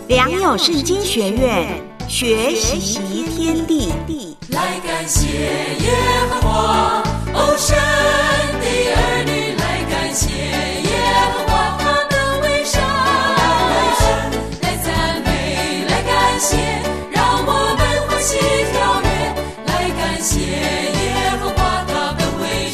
良友圣经学院学习天地。 来感谢耶和华，哦，神的儿女来感谢耶和华，他的为善，来赞美，来感谢，让我们欢喜跳跃，来感谢耶和华，他的为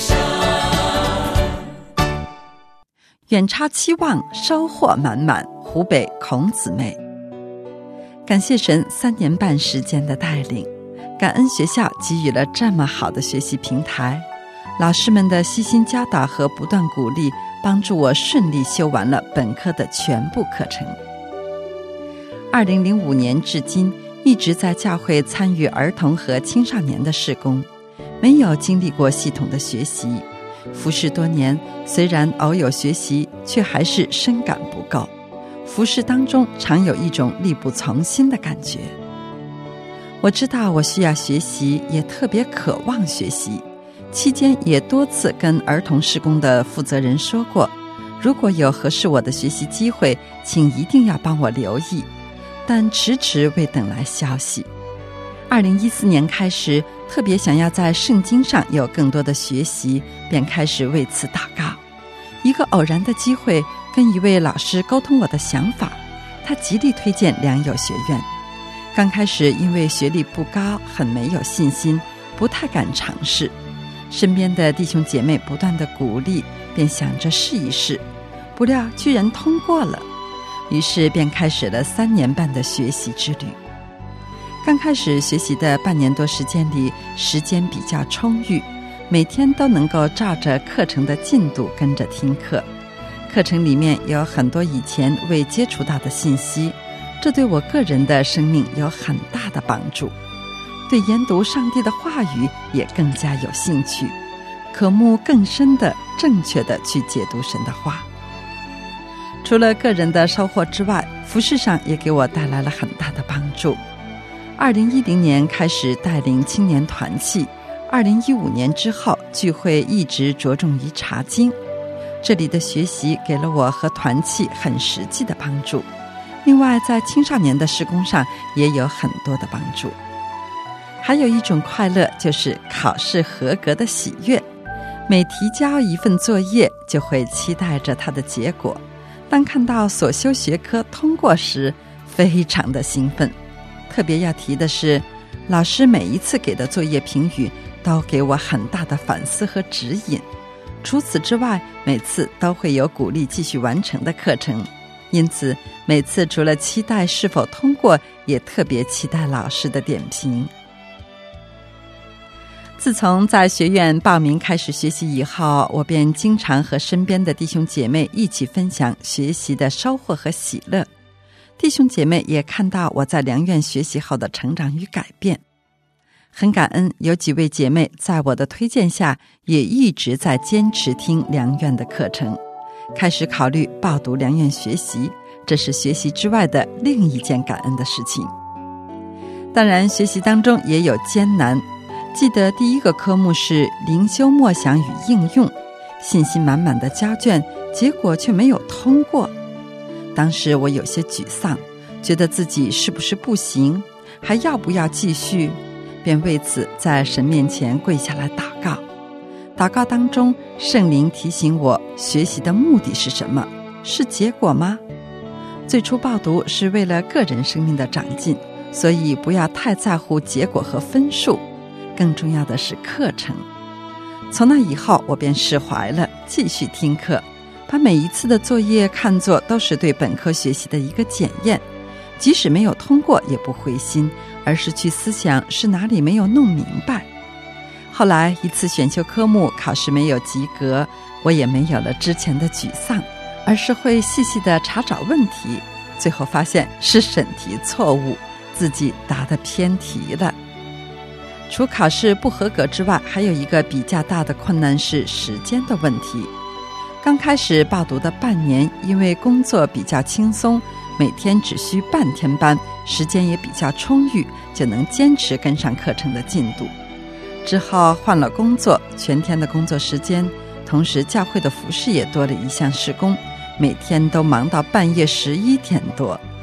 善。 远超期望，收获满满。湖北孔姊妹，感谢神3年半时间的带领，感恩学校给予了这么好的学习平台，老师们的悉心教导和不断鼓励，帮助我顺利修完了本科的全部课程。2005年至今，一直在教会参与儿童和青少年的事工，没有经历过系统的学习，服事多年，虽然偶有学习，却还是深感不够。服事当中常有一种力不从心的感觉。我知道我需要学习，也特别渴望学习，期间也多次跟儿童事工的负责人说过，如果有合适我的学习机会，请一定要帮我留意，但迟迟未等来消息。2014年开始，特别想要在圣经上有更多的学习，便开始为此祷告。一个偶然的机会，跟一位老师沟通我的想法，他极力推荐良友学院。刚开始因为学历不高，很没有信心，不太敢尝试。身边的弟兄姐妹不断的鼓励，便想着试一试，不料居然通过了，于是便开始了3年半的学习之旅。刚开始学习的半年多时间里，时间比较充裕，每天都能够照着课程的进度跟着听课。课程里面有很多以前未接触到的信息，这对我个人的生命有很大的帮助，对研读上帝的话语也更加有兴趣，渴慕更深的正确的去解读神的话。除了个人的收获之外，服事上也给我带来了很大的帮助。2010年开始带领青年团契，2015年之后聚会一直着重于查经，这里的学习给了我和团契很实际的帮助，另外在青少年的事工上也有很多的帮助。还有一种快乐，就是考试合格的喜悦，每提交一份作业就会期待着它的结果，当看到所修学科通过时，非常的兴奋。特别要提的是，老师每一次给的作业评语都给我很大的反思和指引，除此之外，每次都会有鼓励继续完成的课程，因此每次除了期待是否通过，也特别期待老师的点评。自从在学院报名开始学习以后，我便经常和身边的弟兄姐妹一起分享学习的收获和喜乐。弟兄姐妹也看到我在良院学习后的成长与改变，很感恩有几位姐妹在我的推荐下，也一直在坚持听良院的课程，开始考虑报读良院学习，这是学习之外的另一件感恩的事情。当然学习当中也有艰难，记得第一个科目是灵修默想与应用，信心满满的交卷，结果却没有通过。当时我有些沮丧，觉得自己是不是不行，还要不要继续，便为此在神面前跪下来祷告。祷告当中，圣灵提醒我，学习的目的是什么？是结果吗？最初报读是为了个人生命的长进，所以不要太在乎结果和分数，更重要的是课程。从那以后，我便释怀了，继续听课，把每一次的作业看作都是对本科学习的一个检验，即使没有通过也不灰心，而是去思想是哪里没有弄明白。后来一次选修科目考试没有及格，我也没有了之前的沮丧，而是会细细地查找问题，最后发现是审题错误，自己答得偏题了。除考试不合格之外，还有一个比较大的困难是时间的问题。刚开始报读的半年，因为工作比较轻松，每天只需半天班，时间也比较充裕，就能坚持跟上课程的进度。之后换了工作，全天的工作时间，同时教会的服事也多了一项事工，每天都忙到半夜11点多。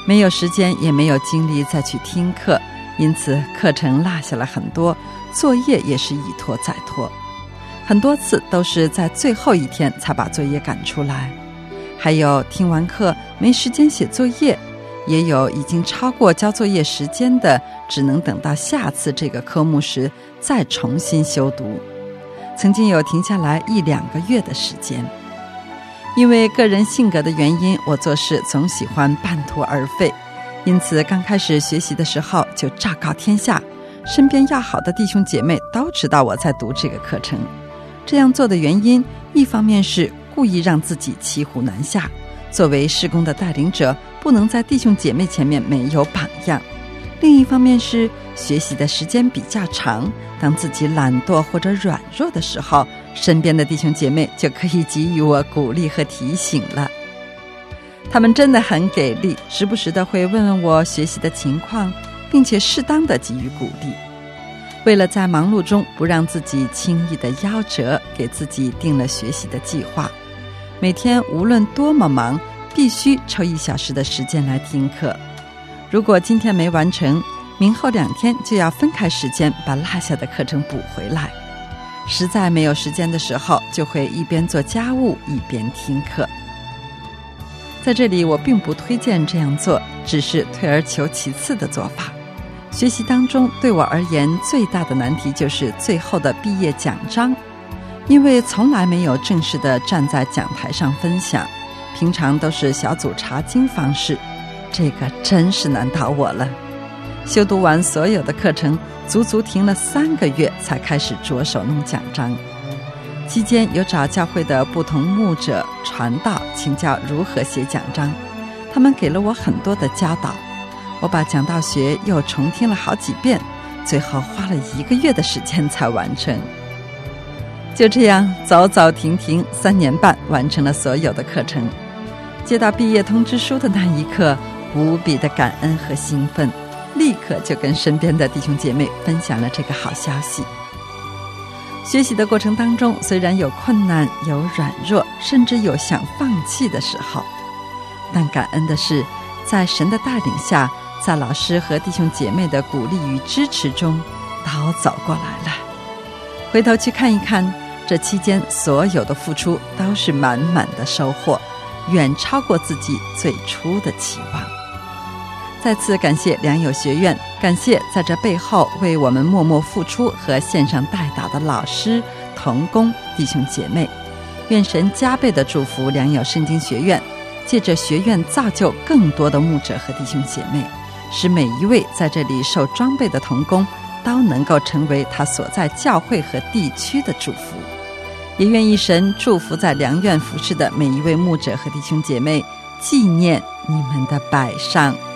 没有时间也没有精力再去听课，因此课程落下了很多，作业也是一拖再拖，很多次都是在最后一天才把作业赶出来。还有听完课没时间写作业，也有已经超过交作业时间的，只能等到下次这个科目时再重新修读。曾经有停下来1-2个月的时间。因为个人性格的原因，我做事总喜欢半途而废，因此刚开始学习的时候就昭告天下，身边要好的弟兄姐妹都知道我在读这个课程。这样做的原因，一方面是故意让自己骑虎难下，作为事工的带领者，不能在弟兄姐妹前面没有榜样；另一方面是学习的时间比较长，当自己懒惰或者软弱的时候，身边的弟兄姐妹就可以给予我鼓励和提醒了。他们真的很给力，时不时的会问问我学习的情况，并且适当的给予鼓励。为了在忙碌中不让自己轻易的夭折，给自己定了学习的计划，每天无论多么忙，必须抽1小时的时间来听课。如果今天没完成，明后2天就要分开时间把落下的课程补回来。实在没有时间的时候，就会一边做家务一边听课。在这里我并不推荐这样做，只是退而求其次的做法。学习当中对我而言最大的难题就是最后的毕业奖章，因为从来没有正式的站在讲台上分享，平常都是小组查经方式，这个真是难倒我了。修读完所有的课程，足足停了3个月才开始着手弄奖章。期间有找教会的不同牧者传道请教如何写奖章，他们给了我很多的教导，我把讲道学又重听了好几遍，最后花了1个月的时间才完成。就这样走走停停3年半完成了所有的课程。接到毕业通知书的那一刻，无比的感恩和兴奋，立刻就跟身边的弟兄姐妹分享了这个好消息。学习的过程当中，虽然有困难，有软弱，甚至有想放弃的时候，但感恩的是，在神的带领下，在老师和弟兄姐妹的鼓励与支持中，都走过来了。回头去看一看，这期间所有的付出都是满满的收获，远超过自己最初的期望。再次感谢良友学院，感谢在这背后为我们默默付出和线上带导的老师、同工、弟兄姐妹。愿神加倍的祝福良友圣经学院，借着学院造就更多的牧者和弟兄姐妹，使每一位在这里受装备的同工都能够成为他所在教会和地区的祝福。也愿意神祝福在良院服侍的每一位牧者和弟兄姐妹，纪念你们的摆上。